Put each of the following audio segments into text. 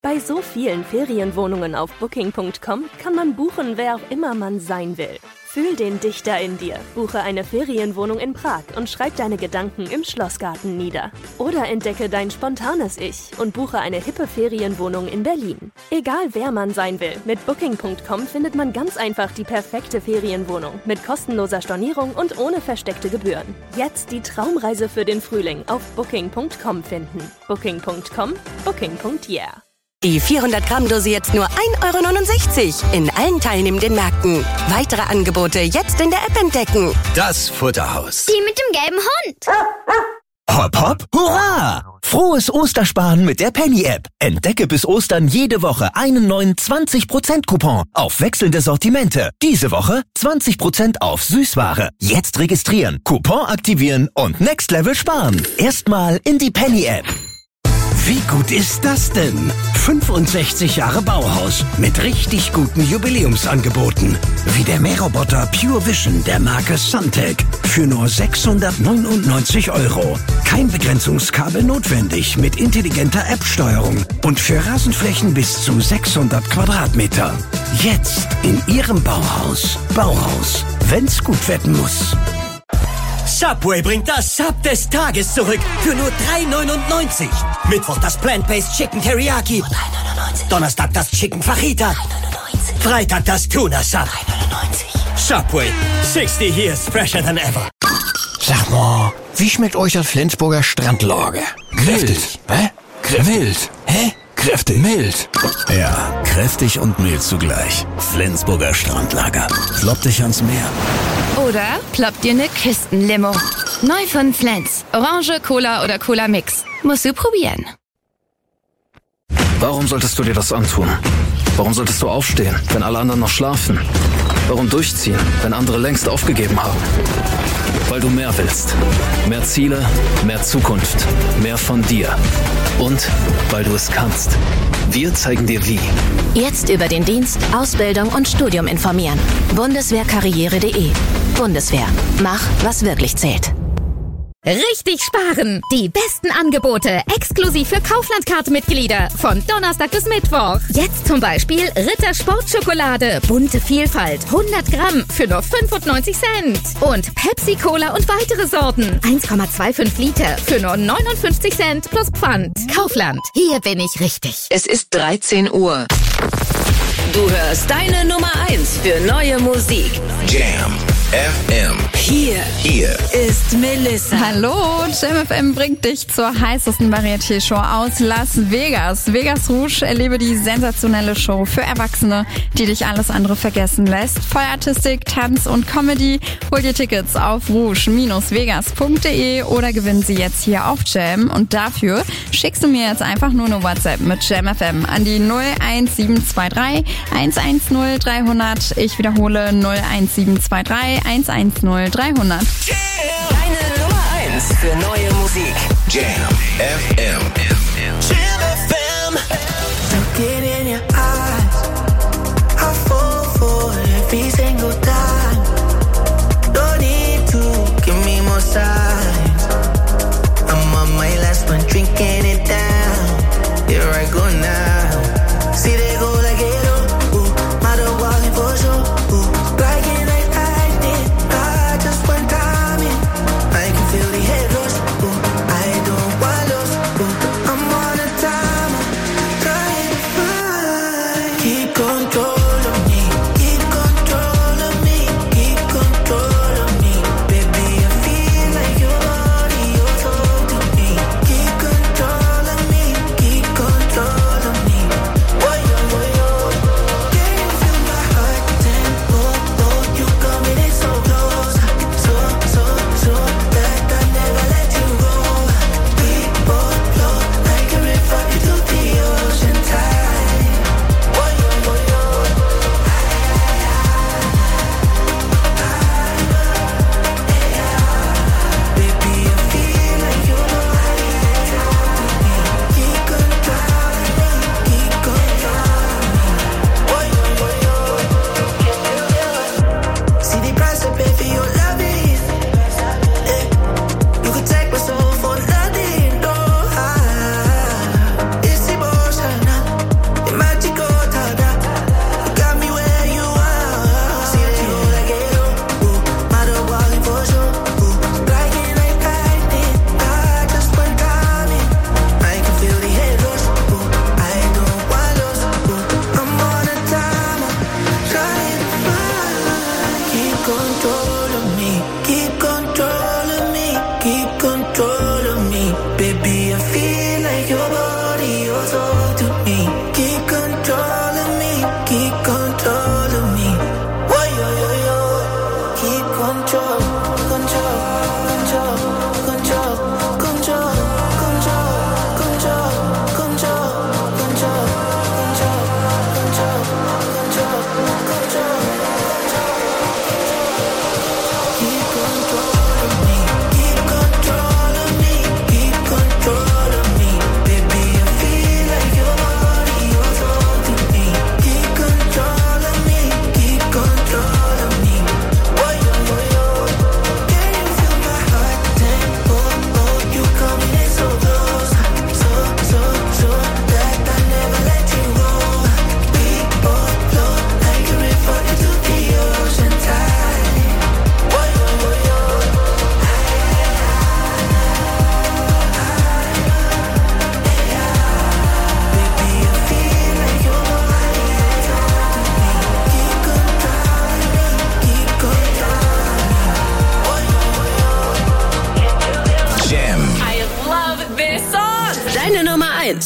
Bei so vielen Ferienwohnungen auf Booking.com kann man buchen, wer auch immer man sein will. Fühl den Dichter in dir. Buche eine Ferienwohnung in Prag und schreib deine Gedanken im Schlossgarten nieder. Oder entdecke dein spontanes Ich und buche eine hippe Ferienwohnung in Berlin. Egal wer man sein will, mit Booking.com findet man ganz einfach die perfekte Ferienwohnung mit kostenloser Stornierung und ohne versteckte Gebühren. Jetzt die Traumreise für den Frühling auf Booking.com finden. Booking.com, Booking.yeah. Die 400-Gramm-Dose jetzt nur 1,69 € in allen teilnehmenden Märkten. Weitere Angebote jetzt in der App entdecken. Das Futterhaus. Die mit dem gelben Hund. Hopp, hopp, hurra! Frohes Ostersparen mit der Penny-App. Entdecke bis Ostern jede Woche einen neuen 20%-Coupon auf wechselnde Sortimente. Diese Woche 20% auf Süßware. Jetzt registrieren, Coupon aktivieren und Next Level sparen. Erstmal in die Penny-App. Wie gut ist das denn? 65 Jahre Bauhaus mit richtig guten Jubiläumsangeboten. Wie der Mähroboter Pure Vision der Marke Suntech für nur 699 €. Kein Begrenzungskabel notwendig mit intelligenter App-Steuerung und für Rasenflächen bis zu 600 Quadratmeter. Jetzt in Ihrem Bauhaus. Bauhaus, wenn's gut werden muss. Subway bringt das Sub des Tages zurück für nur 3,99 €. Mittwoch das Plant-Based Chicken Teriyaki. 3,99 €. Donnerstag das Chicken Fajita. 3,99 €. Freitag das Tuna Sub. 3,99 €. Subway, 60 years fresher than ever. Sag mal, wie schmeckt euch das Flensburger Strandlager? Kräftig. Hä? Mild. Hä? Kräftig. Mild. Ja, kräftig und mild zugleich. Flensburger Strandlager. Klopp dich ans Meer. Oder ploppt dir eine Kistenlimo. Neu von Flens. Orange, Cola oder Cola Mix. Musst du probieren. Warum solltest du dir das antun? Warum solltest du aufstehen, wenn alle anderen noch schlafen? Warum durchziehen, wenn andere längst aufgegeben haben? Weil du mehr willst. Mehr Ziele, mehr Zukunft, mehr von dir. Und weil du es kannst. Wir zeigen dir wie. Jetzt über den Dienst, Ausbildung und Studium informieren. Bundeswehrkarriere.de. Bundeswehr. Mach, was wirklich zählt. Richtig sparen! Die besten Angebote exklusiv für Kaufland-Card-Mitglieder von Donnerstag bis Mittwoch. Jetzt zum Beispiel Ritter Sportschokolade, bunte Vielfalt, 100 Gramm für nur 95 Cent. Und Pepsi Cola und weitere Sorten, 1,25 Liter für nur 59 Cent plus Pfand. Kaufland, hier bin ich richtig. Es ist 13 Uhr. Du hörst deine Nummer 1 für neue Musik. Jam FM. Hier Ist Melissa. Hallo, Jam FM bringt dich zur heißesten Varieté-Show aus Las Vegas. Vegas Rouge, erlebe die sensationelle Show für Erwachsene, die dich alles andere vergessen lässt. Feuerartistik, Tanz und Comedy. Hol dir Tickets auf rouge-vegas.de oder gewinn sie jetzt hier auf Jam. Und dafür schickst du mir jetzt einfach nur eine WhatsApp mit Jam FM an die 01723 110 300. Ich wiederhole 01723 110 300. Deine Nummer 1 für neue Musik. Jam FM. Jam FM. Looking in your eyes, I fall for every single time. No need to give me more signs. I'm on my last one, drinking it down. Here I go now. See they go like it, ooh, my dog walking for sure, ooh, like lightning. I just one time in, I can feel the head rush, ooh, I don't want lose, ooh, I'm on a time.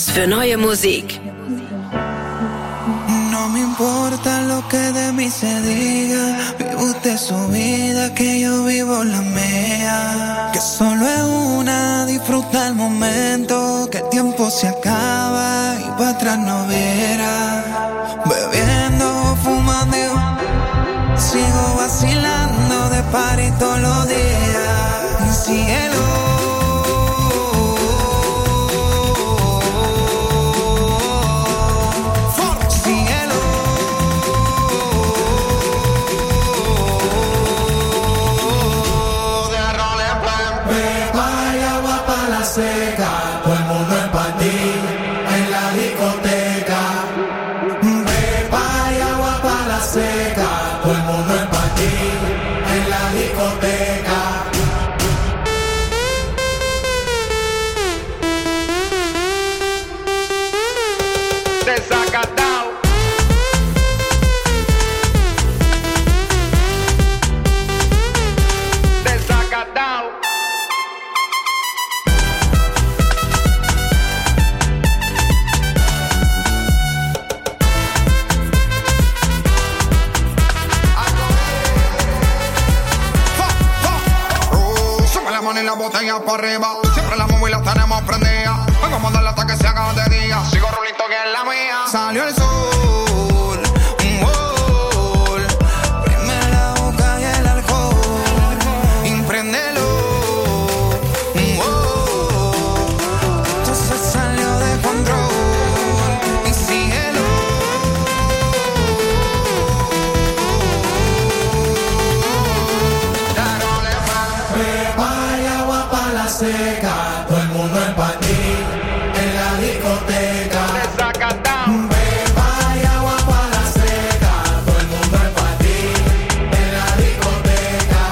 für neue Musik. No me importa lo que de mí se diga, vive usted su vida, que yo vivo la mía. Que solo es una, disfruta el momento, que el tiempo se acaba y para atrás no verá. Bebiendo, fumando, sigo vacilando de party todos los días. Cielo. Seca, todo el mundo en patín, en la discoteca. Pepa y agua para la seca, todo el mundo en patín, en la discoteca. Desacatao. Desacatao. Y la botella para arriba, siempre las móviles tenemos prendidas. Vengo a mandarle hasta que se haga de día. Sigo rulito que es la mía. Salió el sol, prime la boca y el alcohol, impréndelo. Esto se salió de control y síguelo. Seca, todo el mundo en patín, en la discoteca. Beba y agua para la seca, todo el mundo en patín, en la discoteca.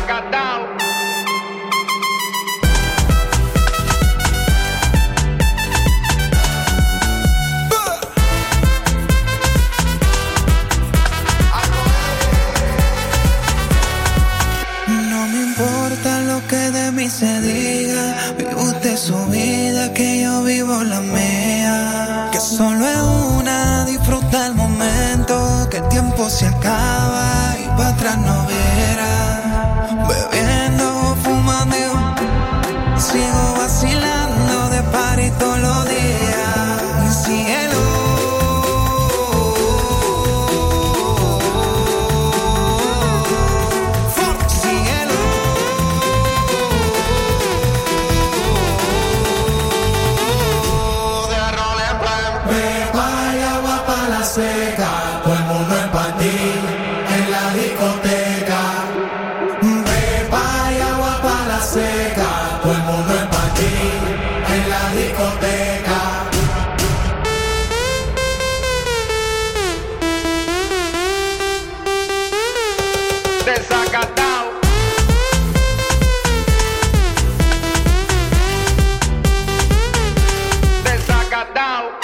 No me importa lo que de mí se diga, vive usted su vida, que yo vivo la mía. Que solo es una, disfruta el momento, que el tiempo se acaba y para atrás no verá. Bebiendo, fumando, sigo vacilando de party todos los días. Cielo. Seca, todo el mundo en patín, en la discoteca. Beba y agua para la seca, todo el mundo en patín, en la discoteca. Desacatao. Desacatao.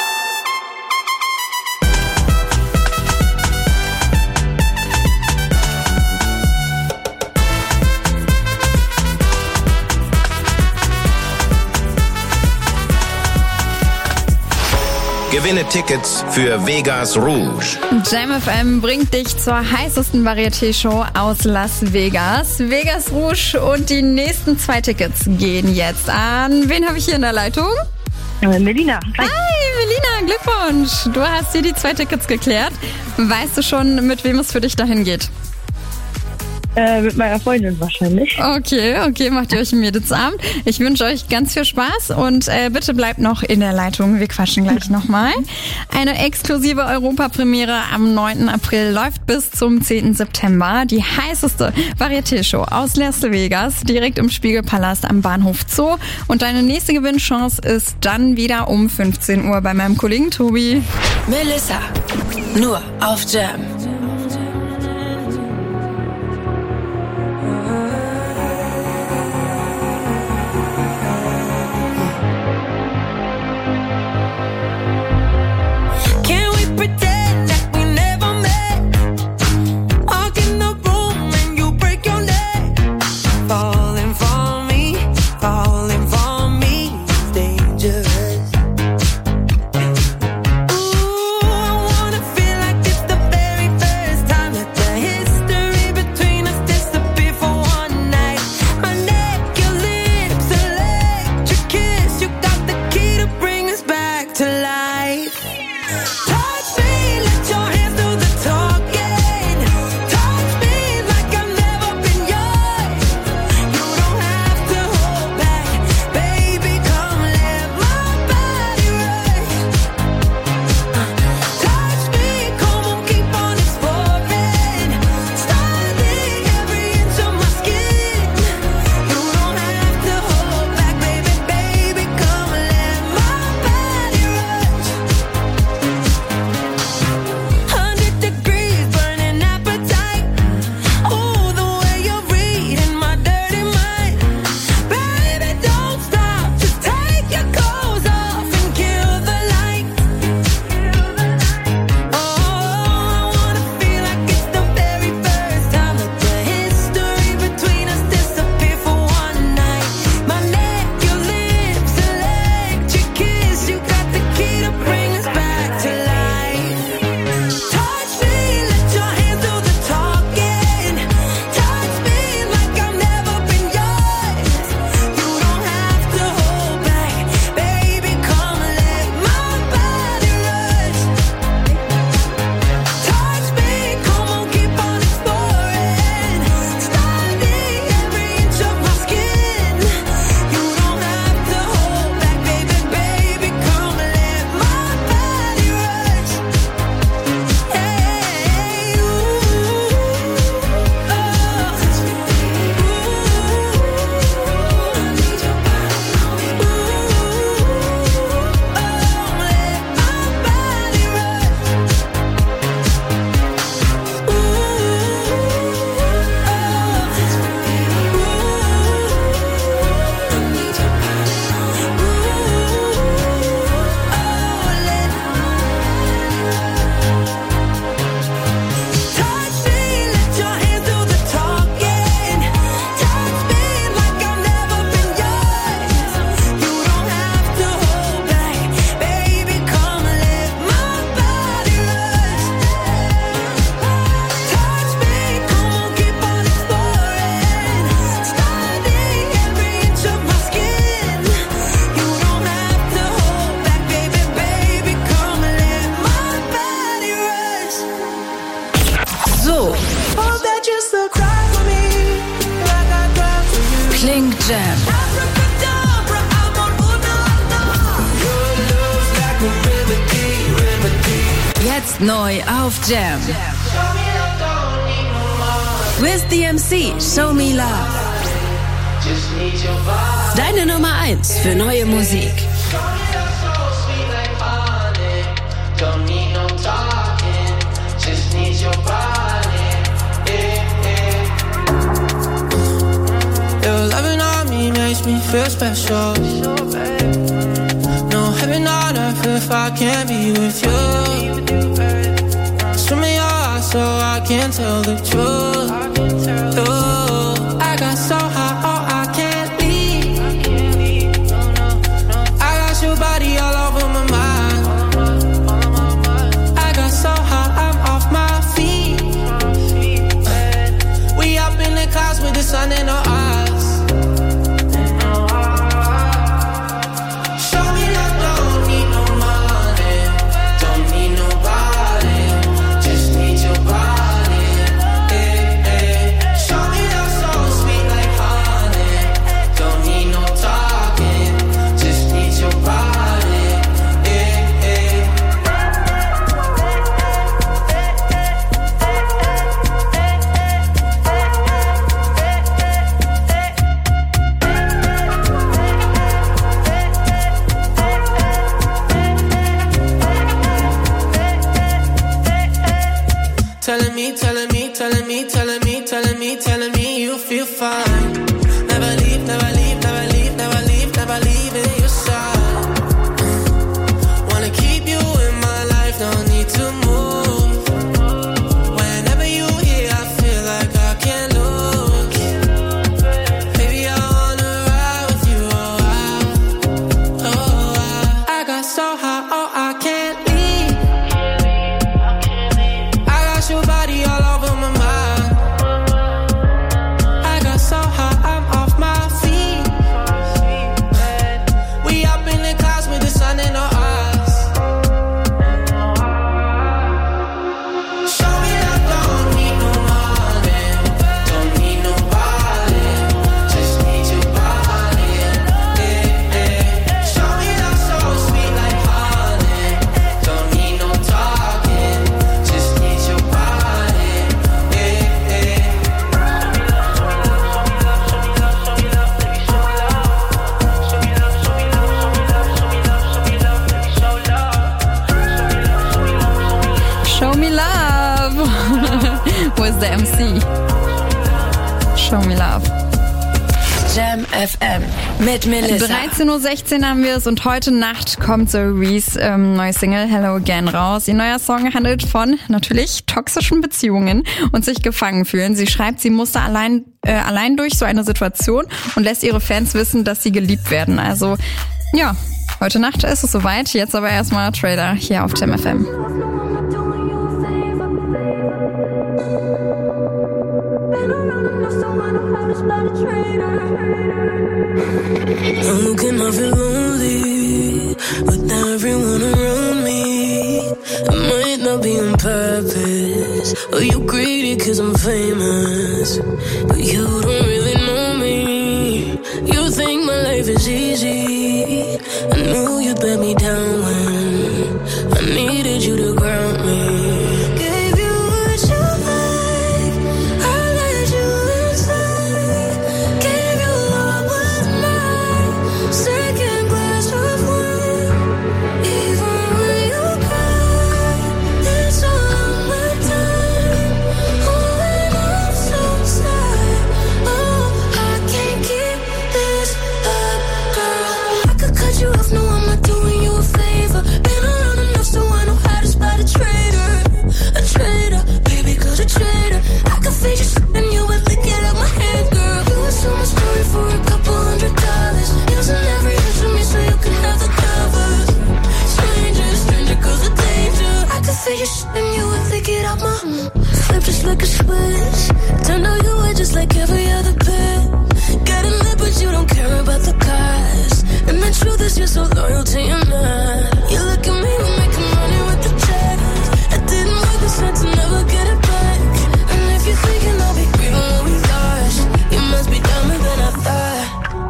Gewinne Tickets für Vegas Rouge. Jam FM bringt dich zur heißesten Varieté-Show aus Las Vegas. Vegas Rouge, und die nächsten 2 Tickets gehen jetzt an. Wen habe ich hier in der Leitung? Melina. Hi, Melina, Glückwunsch. Du hast hier die 2 Tickets geklärt. Weißt du schon, mit wem es für dich dahin geht? Mit meiner Freundin wahrscheinlich. Okay, macht ihr euch einen Mädelsabend. Ich wünsche euch ganz viel Spaß und bitte bleibt noch in der Leitung. Wir quatschen gleich nochmal. Eine exklusive Europapremiere am 9. April läuft bis zum 10. September. Die heißeste Varieté-Show aus Las Vegas, direkt im Spiegelpalast am Bahnhof Zoo. Und deine nächste Gewinnchance ist dann wieder um 15 Uhr bei meinem Kollegen Tobi. Melissa, nur auf Jam. Jam. Jetzt neu auf Jam. With the MC, Show Me Love. Deine Nummer 1 für neue Musik. Your loving on me makes me feel special. No heaven on earth if I can't be with you. Swim in your eyes so I can tell the truth. I got so high, oh I can't leave. I got your body all over my mind. I got so high, I'm off my feet. We up in the clouds with the sun in our eyes. Telling me you feel fine. Never leave, never leave, never leave, never leave, never leave in your side. Wanna keep you in my life, don't need to move. Whenever you here, I feel like I can't lose. Baby, I wanna ride with you, I got so high, oh I can't leave. I got your body all over my mind. Was the MC. Show Me Love. Jam FM mit Melissa. 13:16 Uhr haben wir es und heute Nacht kommt Zoe Rees neue Single Hello Again raus. Ihr neuer Song handelt von natürlich toxischen Beziehungen und sich gefangen fühlen. Sie schreibt, sie musste allein durch so eine Situation und lässt ihre Fans wissen, dass sie geliebt werden. Also ja, heute Nacht ist es soweit. Jetzt aber erstmal Trailer hier auf Jam FM. I'm looking, I feel lonely without everyone around me. It might not be on purpose, or you greedy cause I'm famous, but you don't really know me. You think my life is easy. I knew you'd let me down when I needed you to ground me. Like a switch, turned out you were just like every other pet. Got a lip but you don't care about the cost. And the truth is you're so loyal to your man. You look at me, we're making money with the check. I didn't work this hard to never get it back. And if you're thinking I'll be grieving what we lost, you must be dumber than I thought.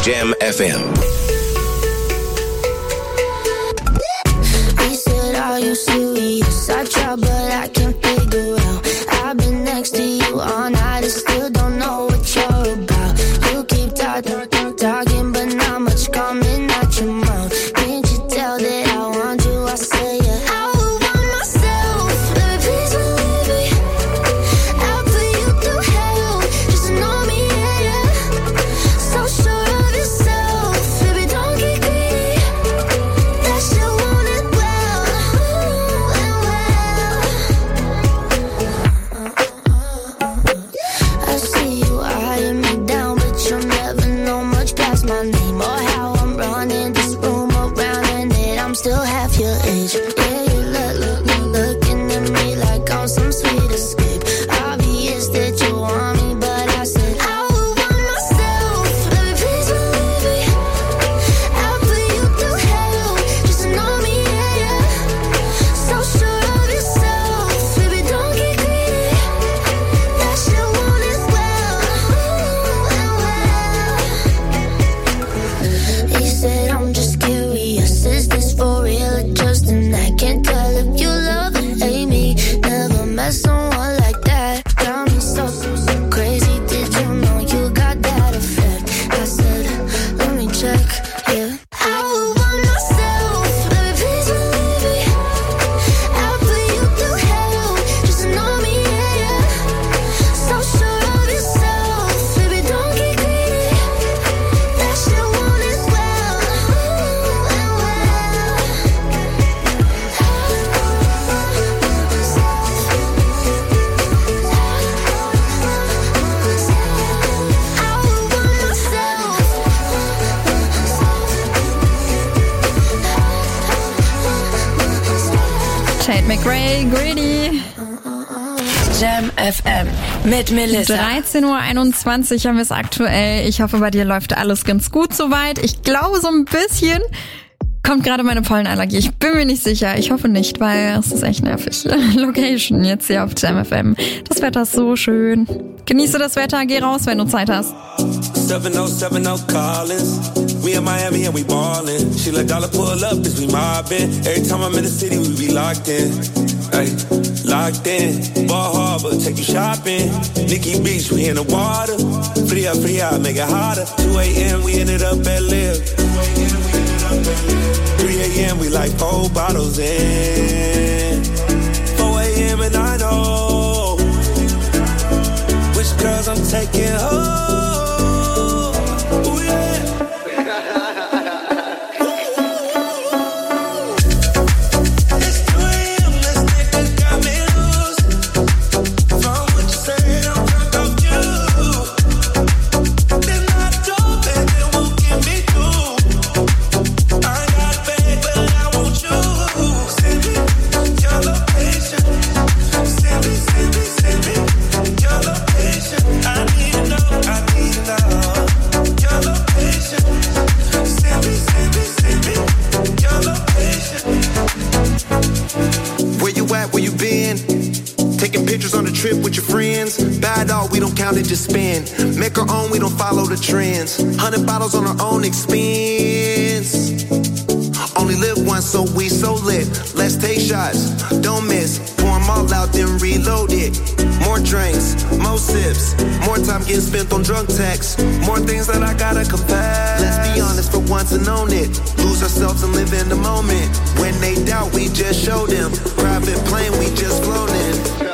Jam FM. He said, are you serious? I tried, but I can't figure out. I've been next to you all night and still don't know what you're about. You keep talking, but not much coming out your mouth. Can't you tell that I want you? I say yeah. I would want myself, baby, please believe me. I'll put you through hell, just to know me, yeah, yeah. So sure of yourself, baby, don't get greedy. That shit want it well, and well. I see you eyeing me down, but you'll never know much past my name or how I'm running this room around, and that I'm still half your age. Yeah, you looking at me like I'm some sweet escape. Obvious that you want me, but I said I would want myself, baby, please believe me. I'll put you through hell, just to know me, yeah, yeah. So sure of yourself, baby, don't get greedy. That shit want it well, and well. He said, I'm just curious, is this for real or just an act? Can't tell if you love or hate me. Never met someone like that. Got me so crazy. Did you know you got that effect? I said, let me check, yeah. I would want myself, baby, please believe me. I'll put you through hell, just to know me, yeah, yeah. So sure of yourself, baby, don't get greedy. That shit want it well, and Tate McRae, Greedy. Jam FM mit Melissa. 13:21 Uhr haben wir es aktuell. Ich hoffe, bei dir läuft alles ganz gut soweit. Ich glaube, so ein bisschen kommt gerade meine Pollenallergie. Ich bin mir nicht sicher. Ich hoffe nicht, weil es ist echt nervig. Location jetzt hier auf Jam FM. Das Wetter ist so schön. Genieße das Wetter, geh raus, wenn du Zeit hast. 7070 Collins. We in Miami and we ballin'. She let dollar pull up as we mobbin'. Every time I'm in the city, we be locked in. Ay, locked in. Ball Harbor, take you shopping. Nikki Beach, we in the water. Free up, make it hotter. 2 a.m. we ended up at Live. 3 a.m. we like 4 bottles in. 4 a.m. and I know which girls I'm taking home. Ooh, yeah. We don't count it, just spend. Make our own, we don't follow the trends. 100 bottles on our own expense. Only live once, so we so lit. Let's take shots, don't miss. Pour them all out, then reload it. More drinks, more sips. More time getting spent on drunk texts. More things that I gotta confess. Let's be honest for once and own it. Lose ourselves and live in the moment. When they doubt, we just show them. Private plane, we just flown in.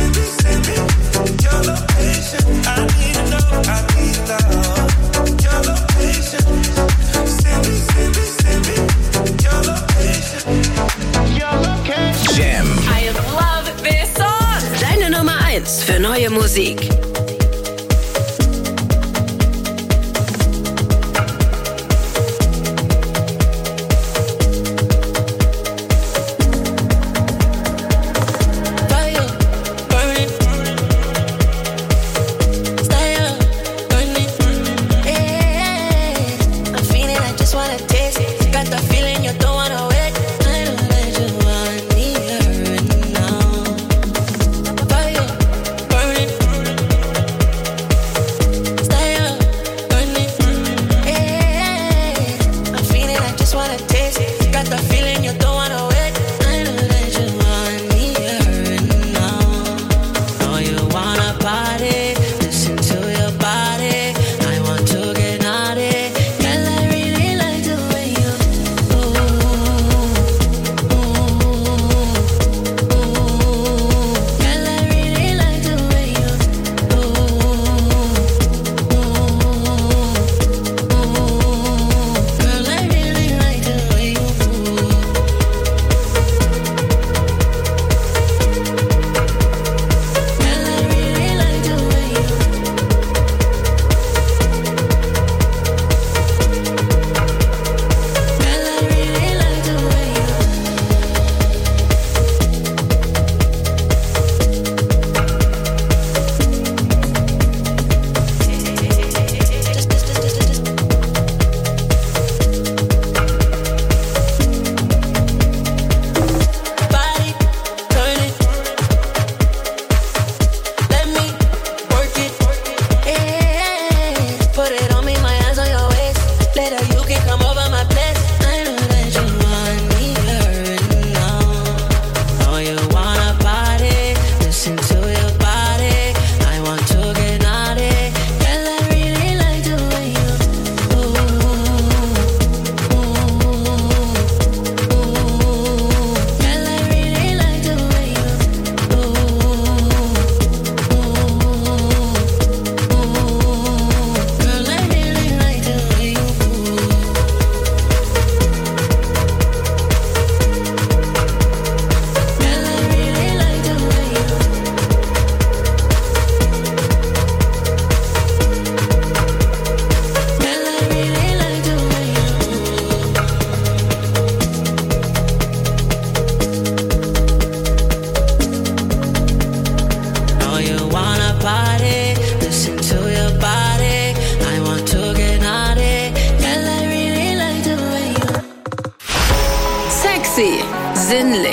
I need to know.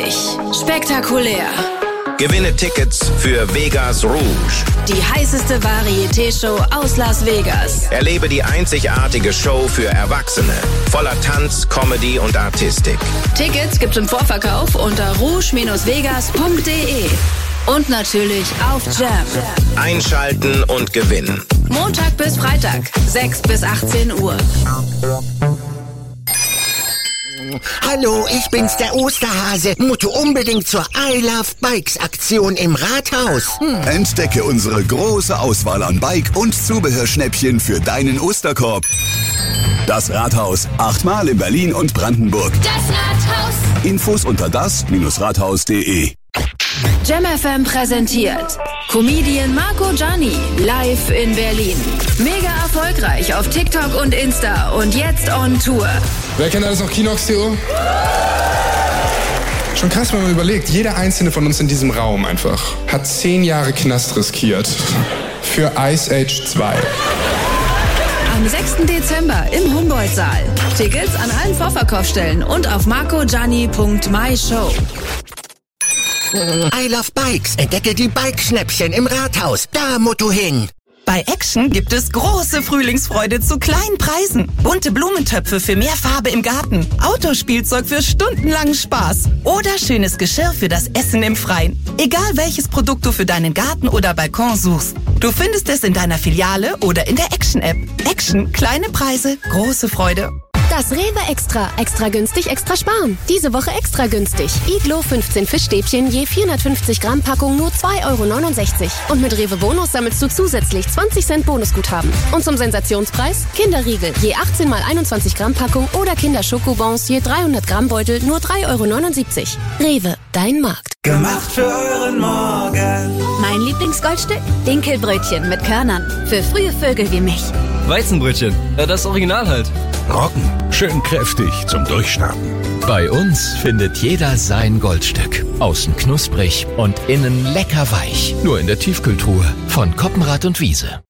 Unglaublich. Spektakulär. Gewinne Tickets für Vegas Rouge. Die heißeste Varieté-Show aus Las Vegas. Erlebe die einzigartige Show für Erwachsene. Voller Tanz, Comedy und Artistik. Tickets gibt's im Vorverkauf unter rouge-vegas.de. Und natürlich auf Jam. Einschalten und gewinnen. Montag bis Freitag, 6 bis 18 Uhr. Hallo, ich bin's, der Osterhase. Musst du unbedingt zur I Love Bikes Aktion im Rathaus. Entdecke unsere große Auswahl an Bike- und Zubehörschnäppchen für deinen Osterkorb. Das Rathaus, 8-mal in Berlin und Brandenburg. Das Rathaus. Infos unter das-rathaus.de. Jam FM präsentiert Comedian Marco Gianni live in Berlin. Mega erfolgreich auf TikTok und Insta und jetzt on Tour. Wer kennt alles noch Kinox.to? Schon krass, wenn man überlegt, jeder einzelne von uns in diesem Raum einfach hat 10 Jahre Knast riskiert für Ice Age 2. Am 6. Dezember im Humboldt-Saal. Tickets an allen Vorverkaufsstellen und auf marcogianni.myshow. I Love Bikes. Entdecke die Bikeschnäppchen im Rathaus. Da musst du hin. Bei Action gibt es große Frühlingsfreude zu kleinen Preisen. Bunte Blumentöpfe für mehr Farbe im Garten. Autospielzeug für stundenlangen Spaß. Oder schönes Geschirr für das Essen im Freien. Egal welches Produkt du für deinen Garten oder Balkon suchst. Du findest es in deiner Filiale oder in der Action-App. Action, kleine Preise, große Freude. Das Rewe Extra. Extra günstig, extra sparen. Diese Woche extra günstig. Iglo 15 Fischstäbchen je 450 Gramm Packung nur 2,69 €. Und mit Rewe Bonus sammelst du zusätzlich 20 Cent Bonusguthaben. Und zum Sensationspreis Kinderriegel je 18 mal 21 Gramm Packung oder Kinderschokobons je 300 Gramm Beutel nur 3,79 €. Rewe, dein Markt. Gemacht für euren Morgen. Mein Lieblingsgoldstück? Dinkelbrötchen mit Körnern. Für frühe Vögel wie mich. Weizenbrötchen. Das Original halt. Roggen. Schön kräftig zum Durchstarten. Bei uns findet jeder sein Goldstück. Außen knusprig und innen lecker weich. Nur in der Tiefkühltruhe von Koppenrad und Wiese.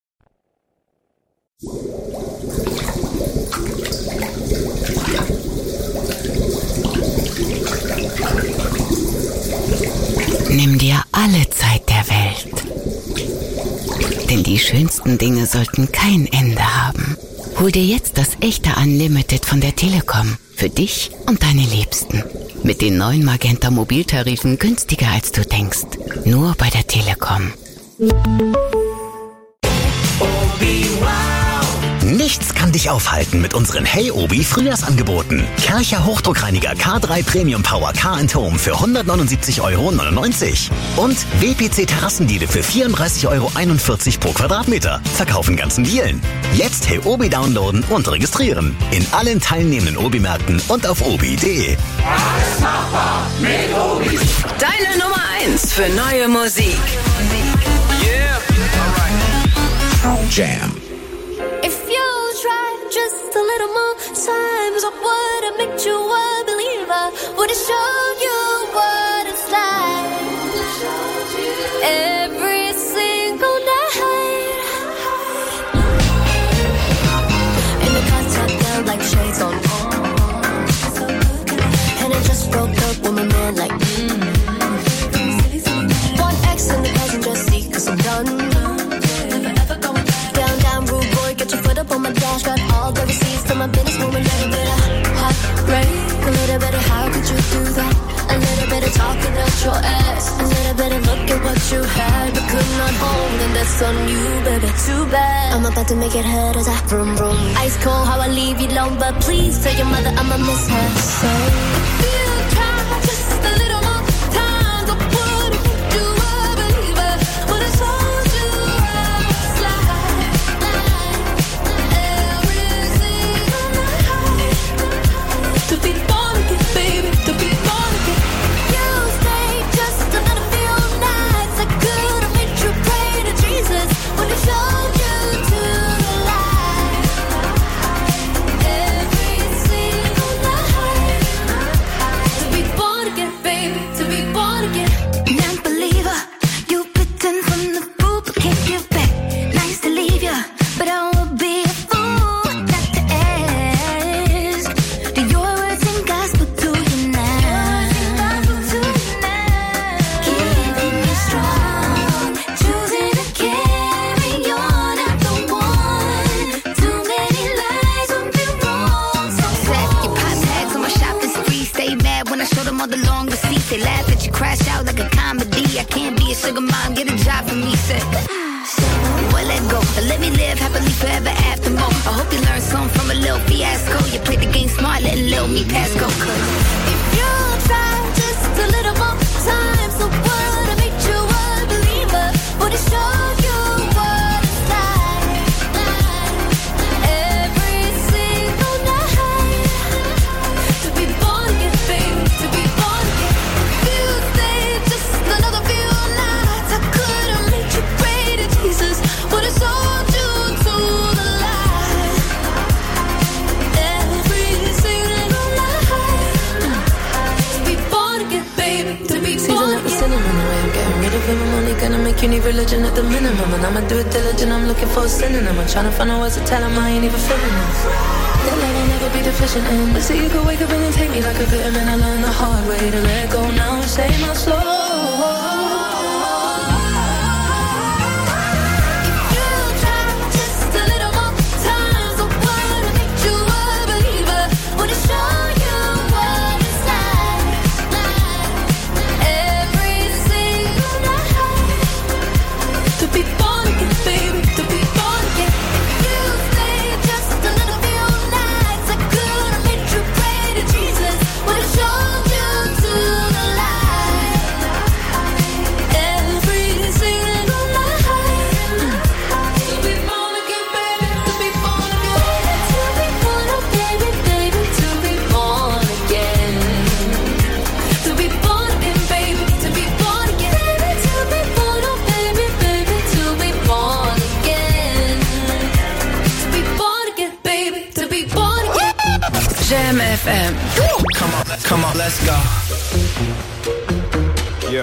Nimm dir alle Zeit der Welt. Denn die schönsten Dinge sollten kein Ende haben. Hol dir jetzt das echte Unlimited von der Telekom. Für dich und deine Liebsten. Mit den neuen Magenta Mobiltarifen günstiger als du denkst. Nur bei der Telekom. Nichts kann dich aufhalten mit unseren Hey Obi Frühjahrsangeboten. Kärcher Hochdruckreiniger K3 Premium Power Car & Home für 179,99 € und WPC Terrassendiele für 34,41 € pro Quadratmeter. Verkaufen ganzen Dielen. Jetzt Hey Obi downloaden und registrieren. In allen teilnehmenden Obi-Märkten und auf obi.de. Alles machbar mit Obi. Deine Nummer 1 für neue Musik. Yeah. Alright. Jam. If you try just a little more times, I would have made you a believer. Would have showed you what it's like. Every single night. In the contact felt like shades on. And I just broke up with my man like One X in the present, just see, 'cause I'm done. Get your foot up on my dash, got all the receipts to my business woman. A little bit of heartbreak, a little bit of how could you do that? A little bit of talking out your ass, a little bit of look at what you had but could not hold, and that's on you, baby. Too bad. I'm about to make it hurt as I vroom vroom. Ice cold, how I leave you alone, but please tell your mother I'ma miss her. So if you try just a little more time, I would make you a believer. Would have told you I was like. To be born again, baby, to be born again. You stayed just a little few nights. I could have made you pray to Jesus when he showed you to the light. Every single night. To be born again, baby, to be born again. Non-believer, you've bitten from the fruit but can't give back. Nice to leave ya, but I will be a fool not to ask. Do your words and gospel to you now? can't be a sugar mom, get a job for me, said. Well, let go, let me live happily forever after more. I hope you learned something from a little fiasco. You played the game smart, letting little me pass go. Cause if you try just a little more time, so what? I made you a believer, but it show you what it's like. Every single night, to be born again, baby, to be born again. If you stay just another few nights, I could've made you pray to Jesus, but it's all due to the light. Every single night, to be born again, baby, to be born again. Sinning on the way, I'm getting rid of him. I'm only gonna make you need religion at the minimum, and I'ma do it diligent. I'm looking for a synonym. I'm trying to find out ways to tell him I ain't even feeling this. That love I'll never be deficient in. But see, you could wake up and then take me like a vitamin. I learned the hard way to let go now and say my slow. Jam FM. Come on, let's go. Yeah.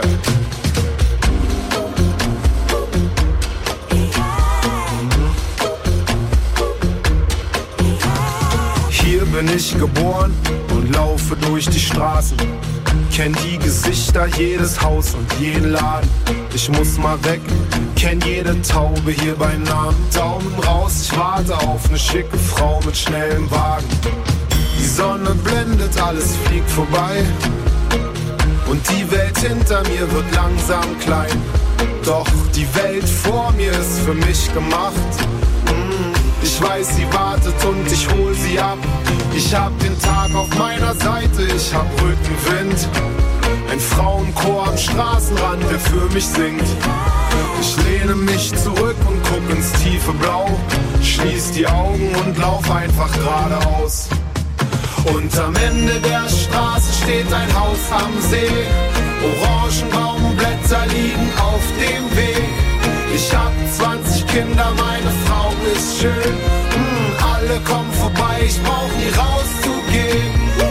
Hier bin ich geboren und laufe durch die Straßen. Kenn die Gesichter, jedes Haus und jeden Laden. Ich muss mal weg, kenn jede Taube hier bei Namen. Daumen raus, ich warte auf ne schicke Frau mit schnellem Wagen. Die Sonne blendet, alles fliegt vorbei. Und die Welt hinter mir wird langsam klein. Doch die Welt vor mir ist für mich gemacht. Ich weiß, sie wartet und ich hol sie ab. Ich hab den Tag auf meiner Seite, ich hab Rückenwind. Ein Frauenchor am Straßenrand, der für mich singt. Ich lehne mich zurück und guck ins tiefe Blau. Schließ die Augen und lauf einfach geradeaus. Und am Ende der Straße steht ein Haus am See. Orangenbaumblätter liegen auf dem Weg. Ich hab 20 Kinder, meine Frau ist schön. Alle kommen vorbei, ich brauch nie rauszugehen.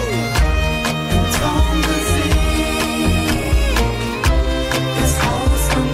Traummusik, das Haus am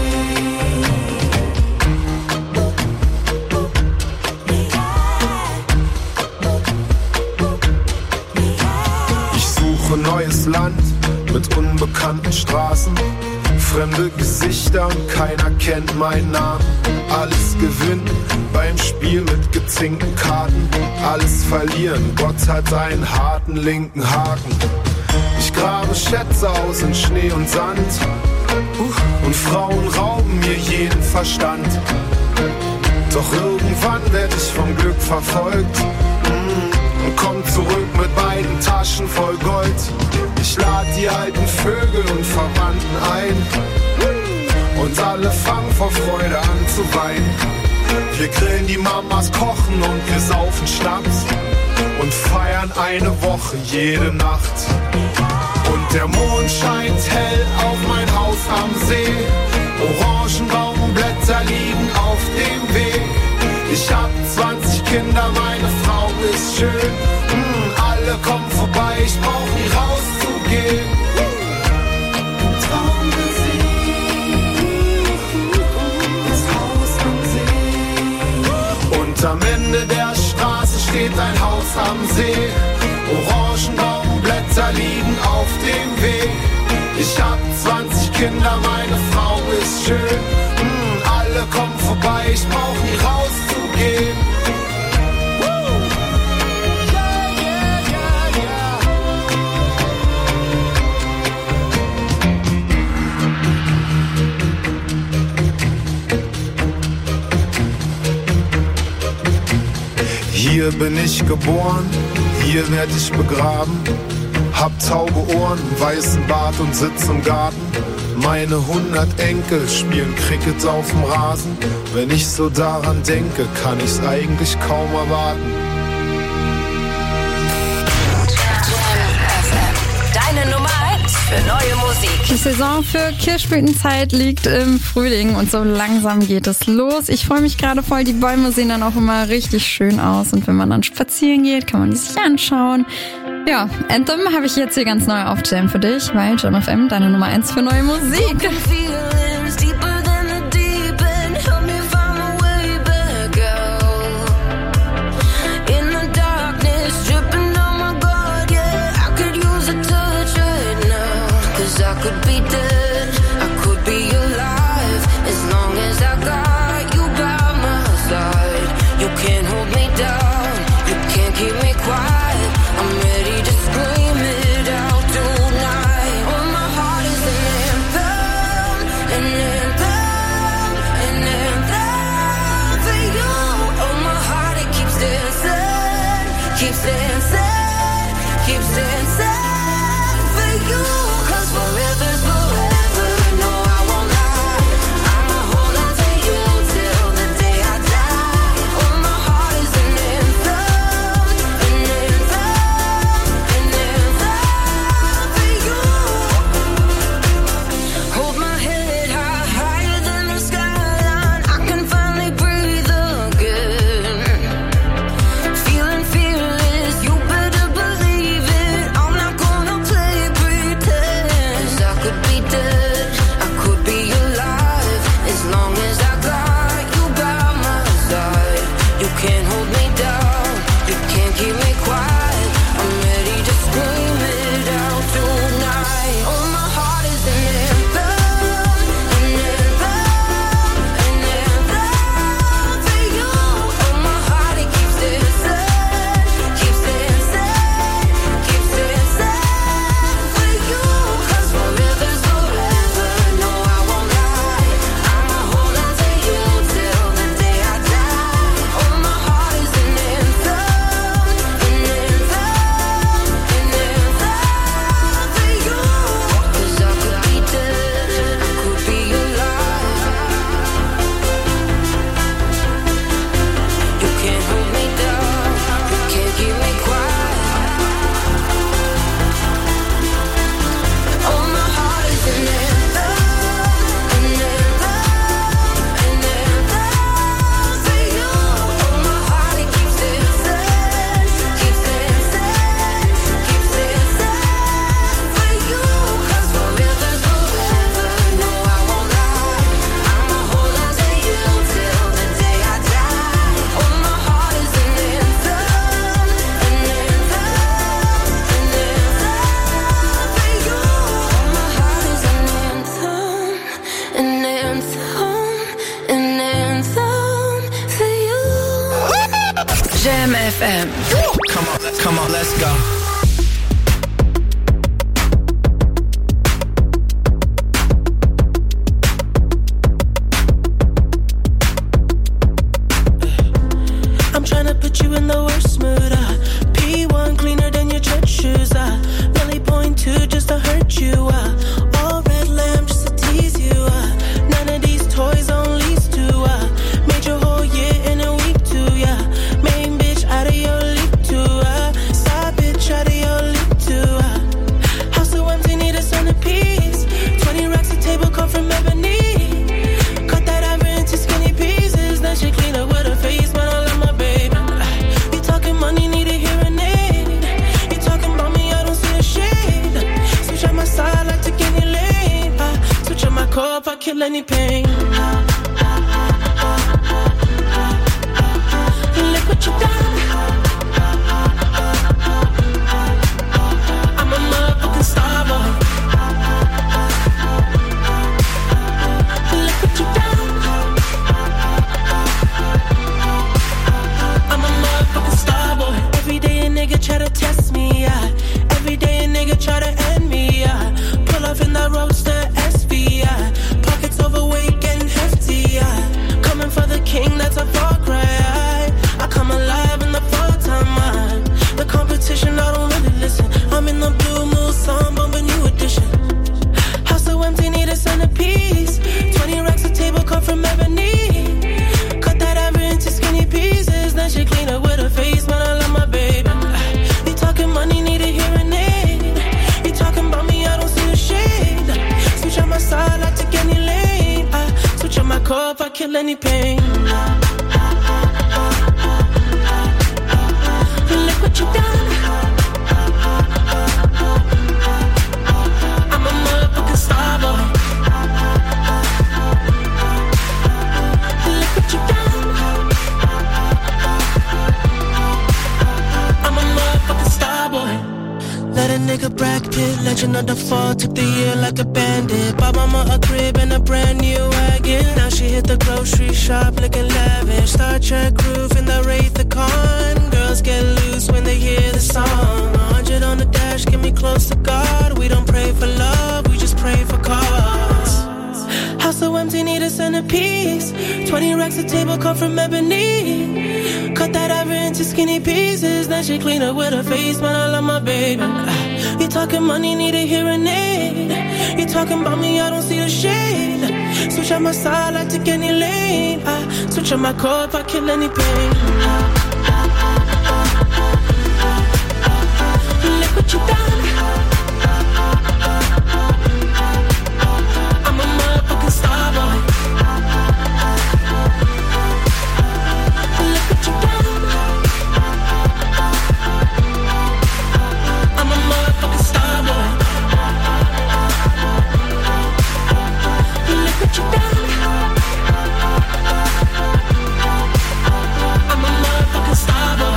See. Ich suche neues Land mit unbekannten Straßen. Fremde Gesichter und keiner kennt meinen Namen. Alles gewinnen beim Spiel mit gezinkten Karten. Alles verlieren, Gott hat einen harten linken Haken. Ich grabe Schätze aus in Schnee und Sand. Und Frauen rauben mir jeden Verstand. Doch irgendwann werd ich vom Glück verfolgt. Und komm zurück mit beiden Taschen voll Gold. Ich lad die alten Vögel und Verwandten ein. Und alle fangen vor Freude an zu weinen. Wir grillen, die Mamas kochen und wir saufen Schnaps. Und feiern eine Woche jede Nacht. Und der Mond scheint hell auf mein Haus am See. Orangenbaumblätter liegen auf dem Weg. Ich hab 20 Kinder, meine Frau ist schön. Alle kommen vorbei, ich brauch nie rauszugehen. Traummusik, das Haus am See. Und am Ende der Straße steht ein Haus am See. Orangenbaumblätter liegen auf dem Weg. Ich hab 20 Kinder, meine Frau ist schön. Alle kommen vorbei, ich brauch nie rauszugehen. Hier bin ich geboren, hier werd ich begraben. Hab taube Ohren, weißen Bart und sitz im Garten. Meine 100 Enkel spielen Cricket auf dem Rasen. Wenn ich so daran denke, kann ich's eigentlich kaum erwarten. Deine Nummer 1 für neue Musik. Die Saison für Kirschblütenzeit liegt im Frühling und so langsam geht es los. Ich freue mich gerade voll. Die Bäume sehen dann auch immer richtig schön aus und wenn man dann spazieren geht, kann man die sich anschauen. Ja, Anthem habe ich jetzt hier ganz neu auf Jam für dich, weil Jam FM deine Nummer 1 für neue Musik. Jam FM. Come on, let's go. I'm tryna put you in the worst mood. P1 cleaner than your church shoes. Really point to just to hurt you. All red lamp just to tease you. None of these toys on lease to. Made your whole year in a week too. Main bitch out of your league too. Side bitch out of your league too. House so empty, need a centerpiece. 20 racks a table come from ebony. Cut that ever into skinny pieces. Then she clean up with her face, man. I love my baby. You talking money, need a hearing aid. You talking about me, I don't see a shade. Switch on my side, I take any lane. Switch on my core if I kill any pain. Look what you done. I'm a motherfucking star boy. Look what you done. I'm a motherfucking star boy. Every day a nigga try to test me, yeah. Every day a nigga try to end me, yeah. Pull off in that roadster SV, yeah. Pockets overweight, getting hefty, yeah. Coming for the king, that's a far cry. I come alive in the fall. kill any pain. Look what you done. I'm a motherfucking star boy. Look what you done. I'm a motherfucking star boy. Let a nigga Brad Pitt, legend of the fall, took the year like a bandit. Bought mama a crib and a brand new wagon. Now she hit the grocery shop looking lavish. Star Trek roof in the Wraith the Con. Girls get loose when they hear the song. 100 on the dash, get me close to God. We don't pray for love, we just pray for cause. House so empty, need a centerpiece. 20 racks of table cut from ebony. Cut that ivory into skinny pieces. Then she clean up with her face, man, I love my baby. You talking money, need a hearing aid. You talking about me, I don't see the shade. Switch on my side, I take any lane. I switch on my core if I kill any pain. Look what you done. I'm a motherfucking star boy. Look what you done. I'm a motherfucking star boy. Look what you done. I'm a motherfucking star boy.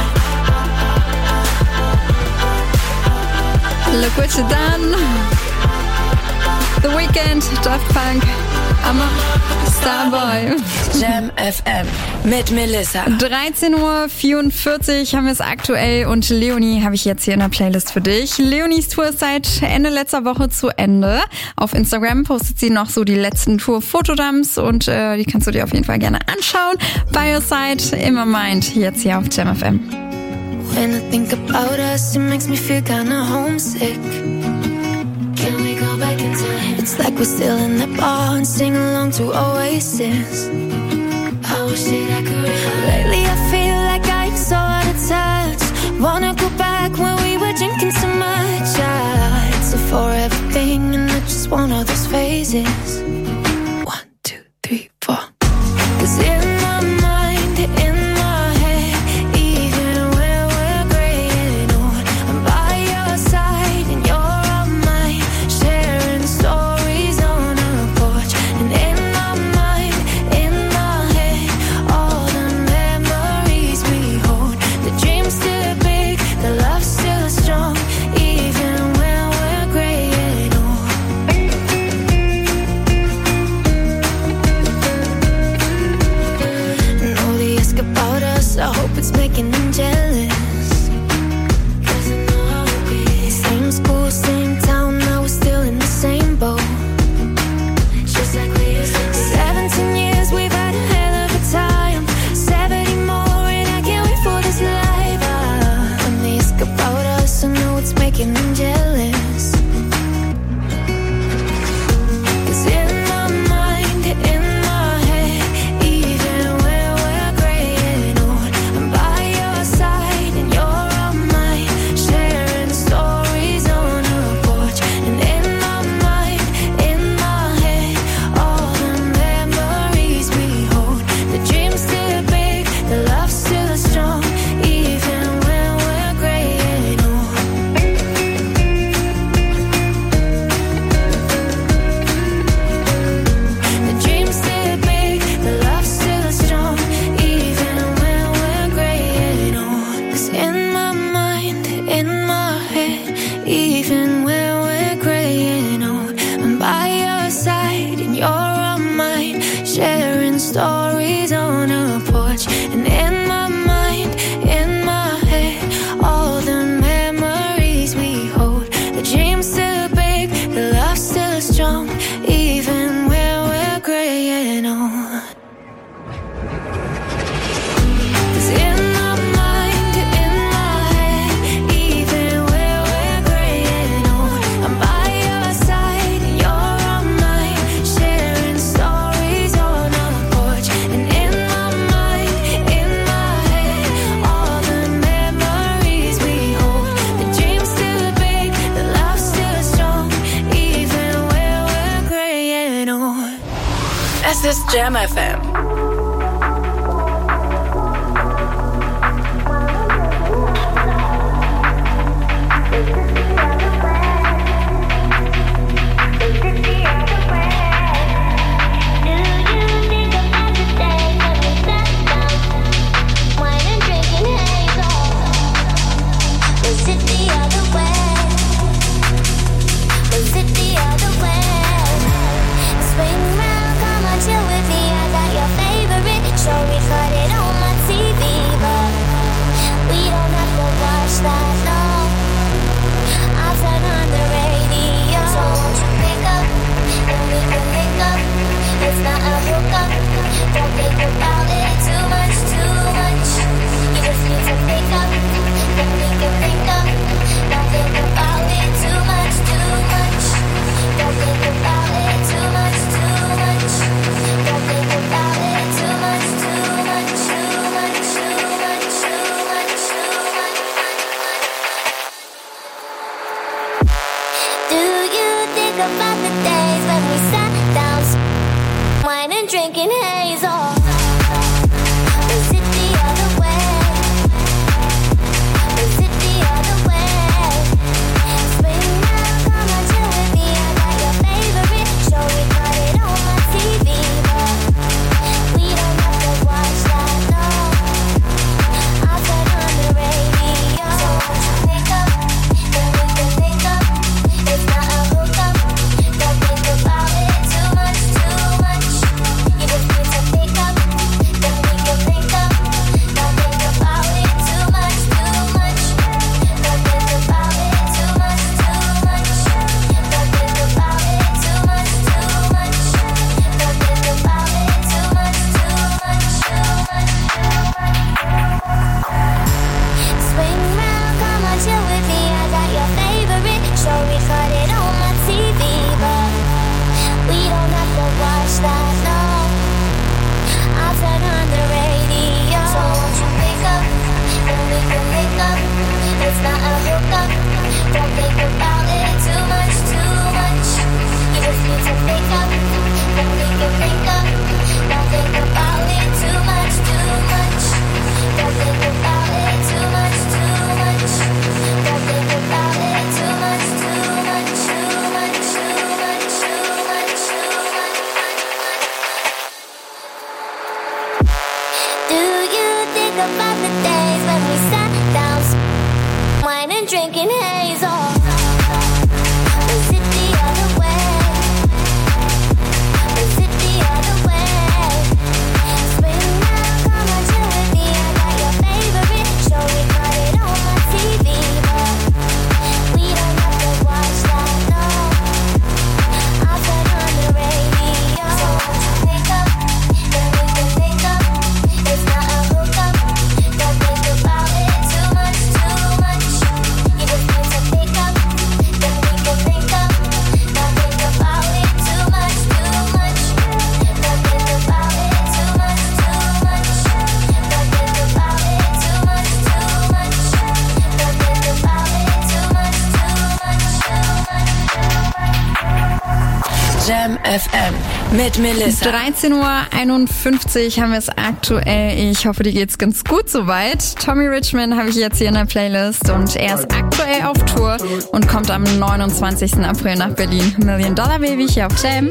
Look what you done. The Weeknd, Daft Punk, I'm a Starboy. Jam FM mit Melissa. 13:44 Uhr haben wir es aktuell und Leonie habe ich jetzt hier in der Playlist für dich. Leonies Tour ist seit Ende letzter Woche zu Ende. Auf Instagram postet sie noch so die letzten Tour-Fotodumps und die kannst du dir auf jeden Fall gerne anschauen. By Your Side, In My Mind, jetzt hier auf Jam FM. When I think about us, it makes me feel kinda homesick. Can we go back in time? It's like we're still in the bar and sing along to Oasis. I wish that I could. Lately I feel like I'm so out of touch. Wanna go back when we were drinking so much. It's a forever thing and I just want all those phases. 1, 2, 3, 4. 'Cause in my mind, in my head, even when we're graying old, I'm by your side and you're on mine, sharing stories on a porch. And in my mind, in my head, all the memories we hold. The dream's still big, the love's still strong, even when we're graying old. And all they ask about us, I hope it's making them jealous. 'Cause I know how it be. Same school, same town, now we're still in the same boat. Just like we used to be. 17 years, we've had a hell of a time. 70 more, and I can't wait for this life. When they ask about us, I know it's making them jealous. 'Cause in my mind, in my head, even when we're graying old, I'm by your side and you're on mine, sharing stories on a porch. And in my mind, in my head, all the memories we hold. The dream's still big, the love's still strong, even when we're graying old. The dream's still big, the love's still strong, even when we're graying old. 'Cause in my mind, in my head, even when we're graying old, I'm by your side and you're on mine, sharing stories on a porch. And in my mind, in my head, all the memories we hold. The dream's still big, the love's still strong, even when we're graying old. 'Cause in my mind, in my head, even when we're graying old, I'm by your side and you're on mine, sharing stories on a porch. And in my mind, in my head, all the memories we hold. The dream's still big, the love's still strong, even when we're graying old. Es ist Jam FM. about the days when we sat down, wine and drinking haze. Oh, was it the other way? Was it the other way? Spring now, come on, chill with me. I got your favorite show, we got it on my TV, but we don't have to watch that, no. I'll turn on the radio. So won't you pick up, then we can pick up. It's not a hookup, don't think about it too much, too much. You just need to pick up, then we can pick up. Don't think about it too much, too much. Don't think about it too much, too much. Don't think about it too much, too much. Don't think about it too much, too much. Jam FM mit Melissa. 13:51 Uhr haben wir es aktuell. Ich hoffe, dir geht's ganz gut soweit. Tommy Richman habe ich jetzt hier in der Playlist und er ist aktuell auf Tour und kommt am 29. April nach Berlin. $1 Million Baby hier auf Jam.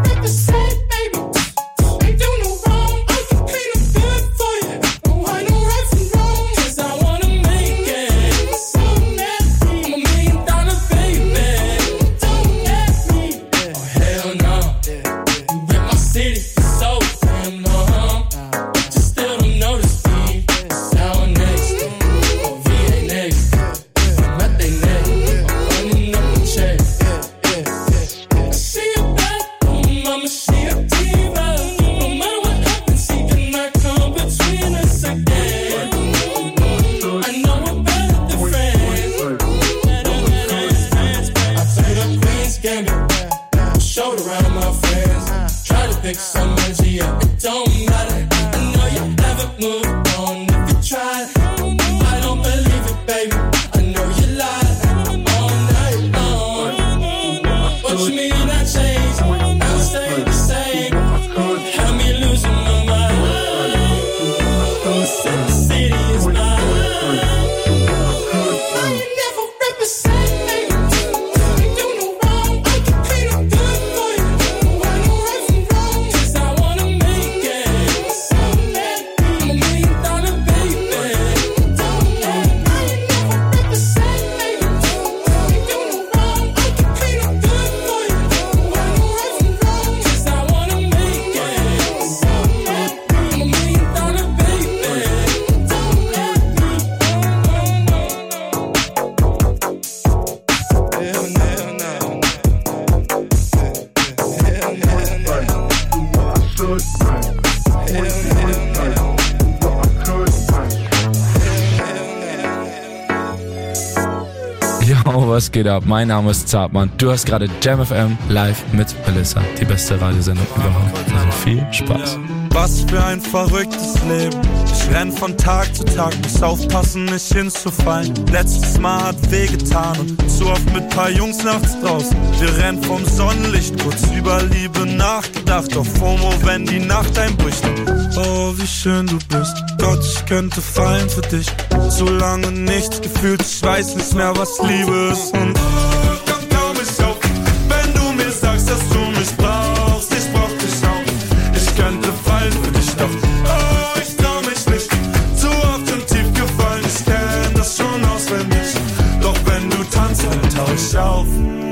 Was geht ab? Mein Name ist Zartmann. Du hast gerade Jam FM live mit Melissa, die beste Radiosendung überhaupt. Also viel Spaß. Was für ein verrücktes Leben. Ich renn von Tag zu Tag, muss aufpassen, nicht hinzufallen. Letztes Mal hat wehgetan und zu oft mit paar Jungs nachts draußen. Wir rennen vom Sonnenlicht, kurz über Liebe nachgedacht. Auf FOMO, wenn die Nacht einbricht. Oh, wie schön du bist. Gott, ich könnte fallen für dich. So lange nichts gefühlt, ich weiß nicht mehr, was Liebe ist. Und komm, trau mich auf, wenn du mir sagst, dass du mich brauchst. Ich brauch dich auch, ich könnte fallen für dich, doch oh, ich trau mich nicht. Zu oft und tief gefallen, ich kenn das schon auswendig. Doch wenn du tanzt, dann tau ich auf.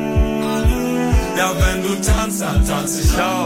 Ja, wenn du tanzt, dann tanz ich auch.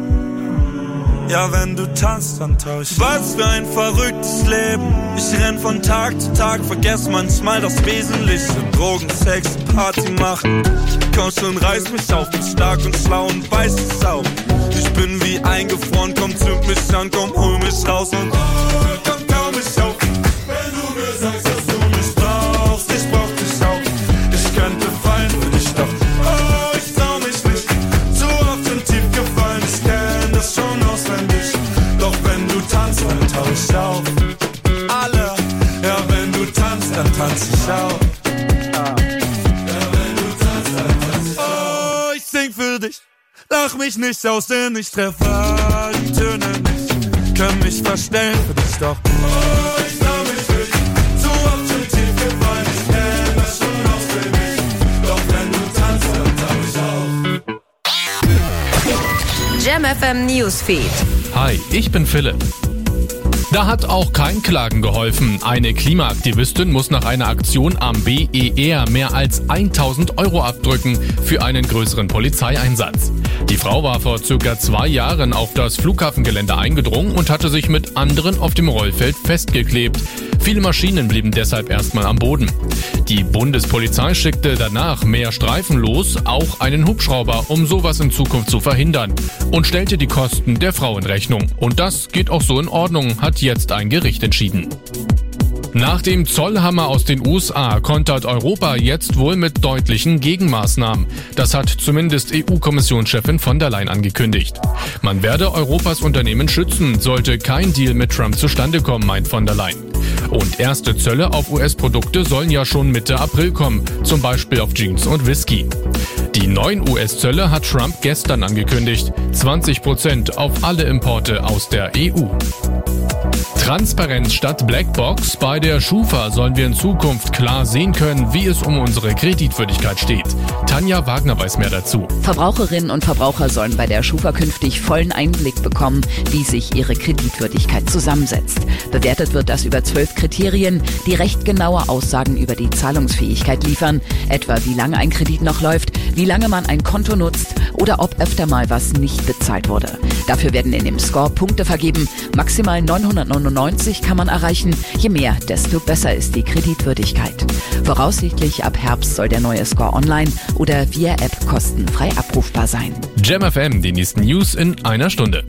Ja, wenn du tanzt, dann tau ich. Was für ein verrücktes Leben. Ich renn von Tag zu Tag, vergess manchmal das Wesentliche. Drogen, Sex, Party machen. Komm schon, reiß mich auf, bin stark und schlau und weiß es auch. Ich bin wie eingefroren, komm, zünd mich an, komm, hol mich raus und komm, trau mich auf. Wenn du mir sagst, dass du mich brauchst, ich brauch dich auch. Ich könnte fallen für dich, doch oh, ich trau mich nicht. Zu oft und tief gefallen, ich kenn das schon auswendig. Doch wenn du tanzt, dann tau ich auf. Alle, ja, wenn du tanzt, dann tanz ich auch. Für dich, lach mich nicht aus, denn ich treffe die Töne nicht. Können mich verstellen für dich, doch oh, ich trau mich nicht. Zu oft schon tief gefallen, ich kenn das schon auswendig. Doch wenn du tanzt, dann tau ich auf. Jam FM Newsfeed. Hi, ich bin Philipp. Da hat auch kein Klagen geholfen. Eine Klimaaktivistin muss nach einer Aktion am BER mehr als 1.000 Euro abdrücken für einen größeren Polizeieinsatz. Die Frau war vor circa 2 Jahren auf das Flughafengelände eingedrungen und hatte sich mit anderen auf dem Rollfeld festgeklebt. Viele Maschinen blieben deshalb erstmal am Boden. Die Bundespolizei schickte danach mehr Streifen los, auch einen Hubschrauber, um sowas in Zukunft zu verhindern, und stellte die Kosten der Frau in Rechnung. Und das geht auch so in Ordnung, hat jetzt ein Gericht entschieden. Nach dem Zollhammer aus den USA kontert Europa jetzt wohl mit deutlichen Gegenmaßnahmen. Das hat zumindest EU-Kommissionschefin von der Leyen angekündigt. Man werde Europas Unternehmen schützen, sollte kein Deal mit Trump zustande kommen, meint von der Leyen. Und erste Zölle auf US-Produkte sollen ja schon Mitte April kommen, zum Beispiel auf Jeans und Whisky. Die neuen US-Zölle hat Trump gestern angekündigt, 20% auf alle Importe aus der EU. Transparenz statt Blackbox. Bei der Schufa sollen wir in Zukunft klar sehen können, wie es um unsere Kreditwürdigkeit steht. Tanja Wagner weiß mehr dazu. Verbraucherinnen und Verbraucher sollen bei der Schufa künftig vollen Einblick bekommen, wie sich ihre Kreditwürdigkeit zusammensetzt. Bewertet wird das über 12 Kriterien, die recht genaue Aussagen über die Zahlungsfähigkeit liefern. Etwa wie lange ein Kredit noch läuft, wie lange man ein Konto nutzt oder ob öfter mal was nicht bezahlt wurde. Dafür werden in dem Score Punkte vergeben. Maximal 999 kann man erreichen. Je mehr, desto besser ist die Kreditwürdigkeit. Voraussichtlich ab Herbst soll der neue Score online oder via App kostenfrei abrufbar sein. Jam FM, die nächsten News in einer Stunde.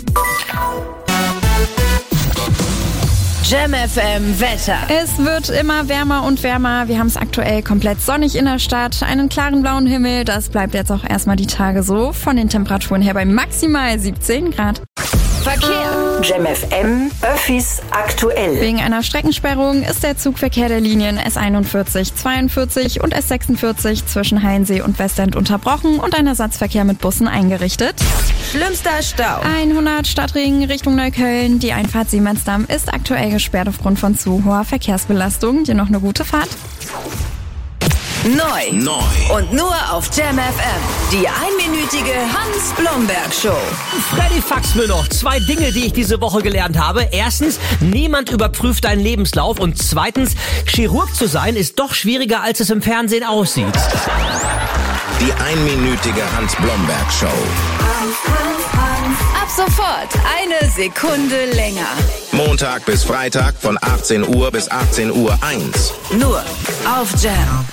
Jam FM Wetter. Es wird immer wärmer und wärmer. Wir haben es aktuell komplett sonnig in der Stadt. Einen klaren blauen Himmel. Das bleibt jetzt auch erstmal die Tage so. Von den Temperaturen her bei maximal 17 Grad. Verkehr. Jam FM Öffis aktuell. Wegen einer Streckensperrung ist der Zugverkehr der Linien S41, 42 und S46 zwischen Hainsee und Westend unterbrochen und ein Ersatzverkehr mit Bussen eingerichtet. Schlimmster Stau. 100 Stadtring Richtung Neukölln. Die Einfahrt Siemensdamm ist aktuell gesperrt aufgrund von zu hoher Verkehrsbelastung. Dir noch eine gute Fahrt. Neu. Und nur auf Jam FM. Die einminütige Hans-Blomberg-Show. Freddy, fax mir noch 2 Dinge, die ich diese Woche gelernt habe. Erstens, niemand überprüft deinen Lebenslauf. Und zweitens, Chirurg zu sein ist doch schwieriger, als es im Fernsehen aussieht. Die einminütige Hans-Blomberg-Show. Ab sofort 1 Sekunde länger. Montag bis Freitag von 18 Uhr bis 18:01 Uhr. Nur auf Jam.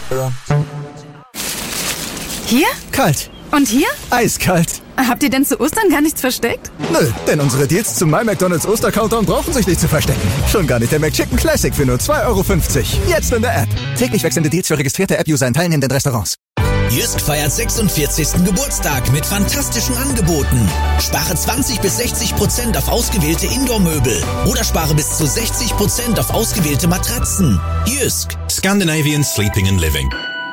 Hier? Kalt. Und hier? Eiskalt. Habt ihr denn zu Ostern gar nichts versteckt? Nö, denn unsere Deals zum My McDonald's Oster-Countdown brauchen sich nicht zu verstecken. Schon gar nicht der McChicken Classic für nur 2,50 €. Jetzt in der App. Täglich wechselnde Deals für registrierte App-User in teilnehmenden Restaurants. Jysk feiert 46. Geburtstag mit fantastischen Angeboten. Spare 20-60% auf ausgewählte Indoor-Möbel oder spare bis zu 60% auf ausgewählte Matratzen. Jysk. Scandinavian Sleeping and Living.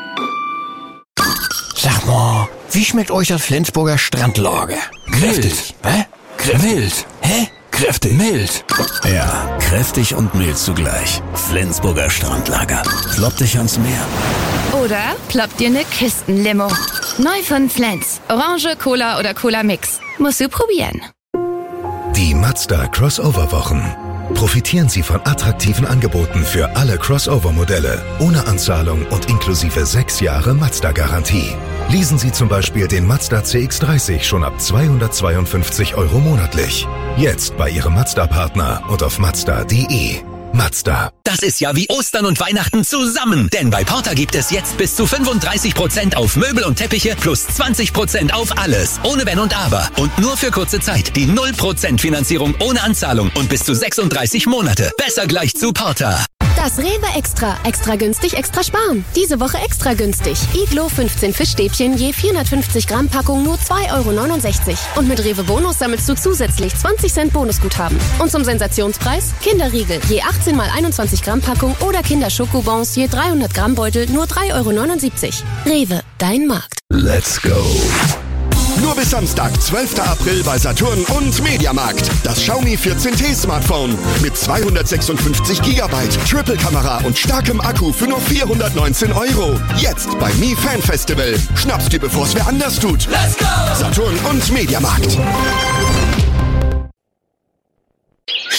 Sag mal, wie schmeckt euch das Flensburger Strandlager? Kräftig. Hä? Mild. Hä? Kräftig. Mild. Ja, kräftig und mild zugleich. Flensburger Strandlager. Floppt dich ans Meer. Oder ploppt dir eine Kistenlimo. Neu von Flens. Orange, Cola oder Cola Mix. Musst du probieren. Die Mazda Crossover-Wochen. Profitieren Sie von attraktiven Angeboten für alle Crossover-Modelle, ohne Anzahlung und inklusive 6 Jahre Mazda-Garantie. Leasen Sie zum Beispiel den Mazda CX-30 schon ab 252 € monatlich. Jetzt bei Ihrem Mazda-Partner und auf Mazda.de. Mazda. Das ist ja wie Ostern und Weihnachten zusammen. Denn bei Porter gibt es jetzt bis zu 35% auf Möbel und Teppiche plus 20% auf alles. Ohne Wenn und Aber. Und nur für kurze Zeit. Die 0% Finanzierung ohne Anzahlung und bis zu 36 Monate. Besser gleich zu Porter. Das Rewe Extra. Extra günstig, extra sparen. Diese Woche extra günstig. Iglo 15 Fischstäbchen je 450 Gramm Packung nur 2,69 €. Und mit Rewe Bonus sammelst du zusätzlich 20 Cent Bonusguthaben. Und zum Sensationspreis Kinderriegel je 18 mal 21 Gramm Packung oder Kinderschokobons je 300 Gramm Beutel nur 3,79 €. Rewe, dein Markt. Let's go. Nur bis Samstag, 12. April bei Saturn und Mediamarkt. Das Xiaomi 14T Smartphone mit 256 GB, Triple-Kamera und starkem Akku für nur 419 €. Jetzt bei Mi Fan Festival. Schnapp's dir, bevor's wer anders tut. Let's go! Saturn und Mediamarkt.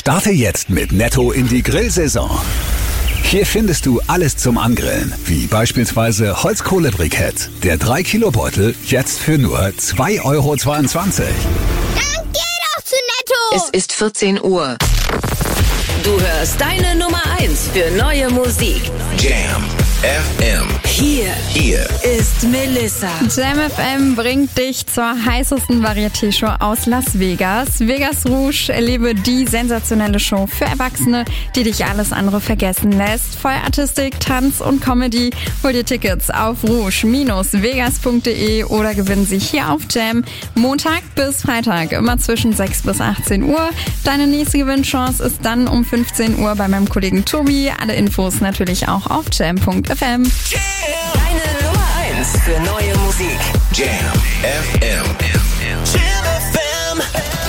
Starte jetzt mit Netto in die Grillsaison. Hier findest du alles zum Angrillen, wie beispielsweise Holzkohlebrikett. Der 3-Kilo-Beutel jetzt für nur 2,22 Euro. Dann geh doch zu Netto! Es ist 14 Uhr. Du hörst deine Nummer 1 für neue Musik. Jam FM. Hier ist Melissa. Jam FM bringt dich zur heißesten Varieté-Show aus Las Vegas. Vegas Rouge, erlebe die sensationelle Show für Erwachsene, die dich alles andere vergessen lässt. Feuerartistik, Tanz und Comedy. Hol dir Tickets auf rouge-vegas.de oder gewinn sie hier auf Jam. Montag bis Freitag, immer zwischen 6 bis 18 Uhr. Deine nächste Gewinnchance ist dann um 15 Uhr bei meinem Kollegen Tobi. Alle Infos natürlich auch auf jam.fm. Deine Nummer 1 für neue Musik. Jam FM. Jam FM.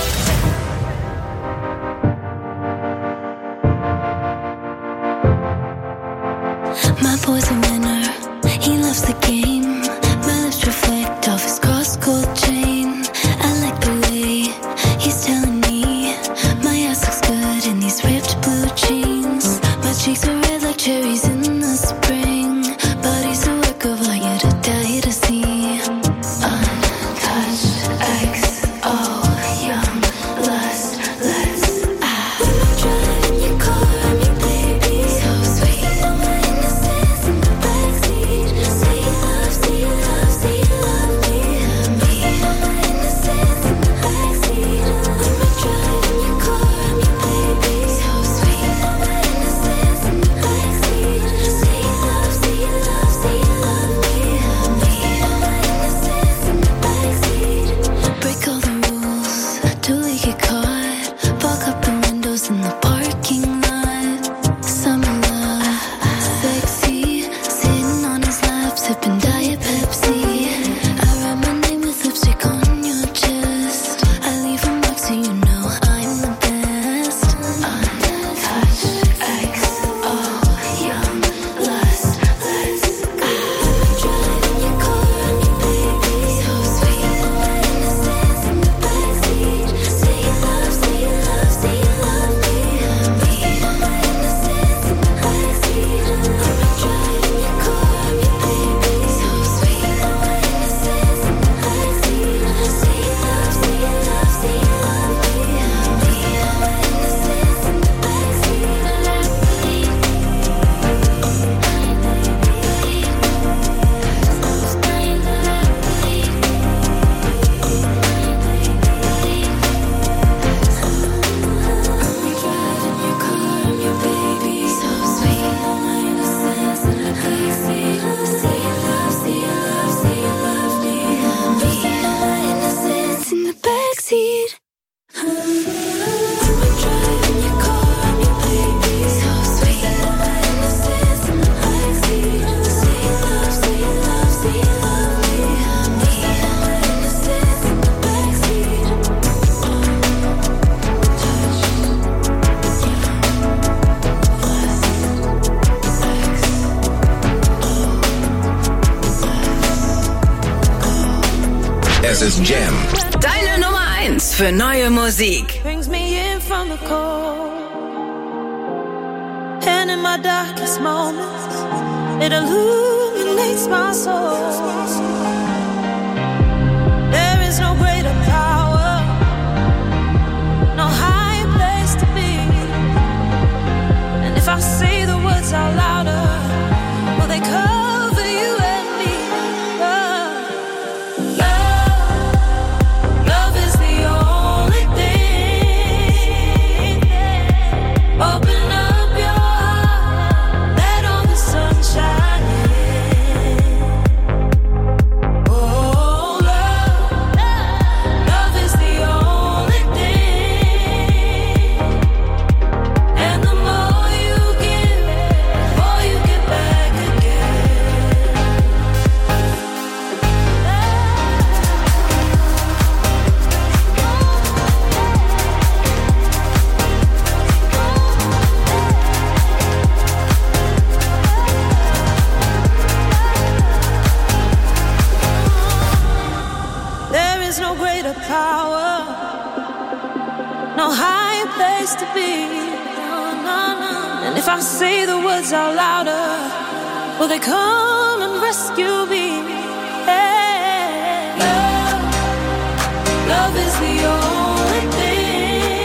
My boy's a winner, he loves the game. My lips reflect off his cross-gold chain. I like the way he's telling me my ass looks good in these ripped blue jeans. My cheeks are red like cherries in the spring. Body's a work of art, you to die to see. Untouched XO, young lust, let's driving your car, me baby, so sweet. My innocence in the backseat. Say you love, say you love, say you love me. My innocence in the backseat. I'm driving your car, me baby, so sweet. My innocence in the backseat. Say you love, say you love, say you love me. My innocence in the backseat. Break all the rules till we get caught. Fog up the windows in the parking lot. Summer love, sexy. Sitting on his lap, sipping Diet Pepsi. I write my name with lipstick on your chest. I leave a mark so you know I'm the best. Untouched XO, young lust, let's go. Driving your car, me baby, so sweet. My innocence in the backseat. Say you love, say you love, say you love me. My innocence in the backseat. I'm driving your car, me baby, so sweet. My innocence in the backseat. Say you love, say you love, say you love me. My innocence in the backseat. Es ist Jam. Deine Nummer 1 für neue Musik. Brings me in from the cold, and in my darkest moments, it illuminates my soul. There is no greater power, no higher place to be. And if I say the words out louder, will they cover you and me? Love is the only thing. Open up your heart, let all the sun shine in. be. And if I say the words out louder, will they come and rescue me? Hey, love is the only thing.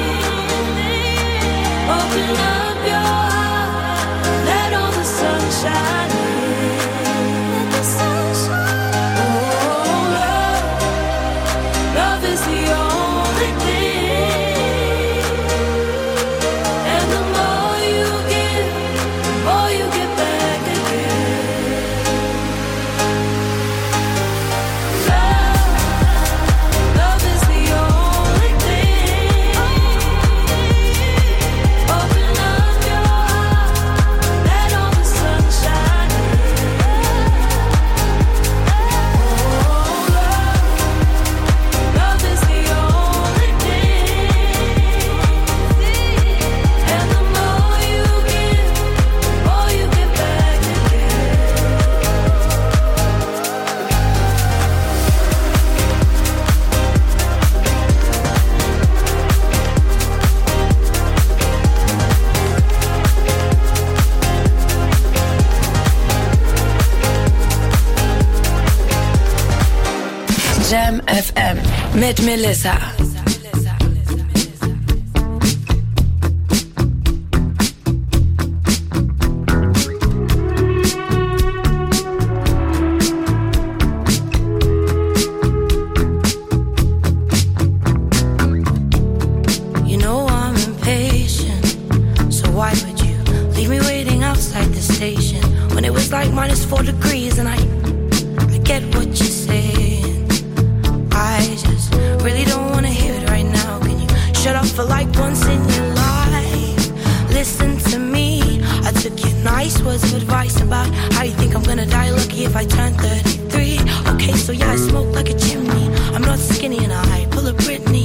Open up your heart, let all the sunshine in. Let the sunshine. Oh, love is the only thing. And the more you give, the more you get back again. Love is the only thing. Open up your heart, let all the sunshine in. Love is the only thing. And the more you give, the more you get back again. Jam FM mit Melissa. You know I'm impatient, so why would you leave me waiting outside the station when it was like -4 degrees? And I get what you're saying. I just really don't wanna hear it right now. Can you shut up for like once in your life? Listen to me. I took your nice words of advice about how you think I'm gonna die lucky if I turn 33. Okay, so yeah, I smoke like a chimney. I'm not skinny and I pull a Britney.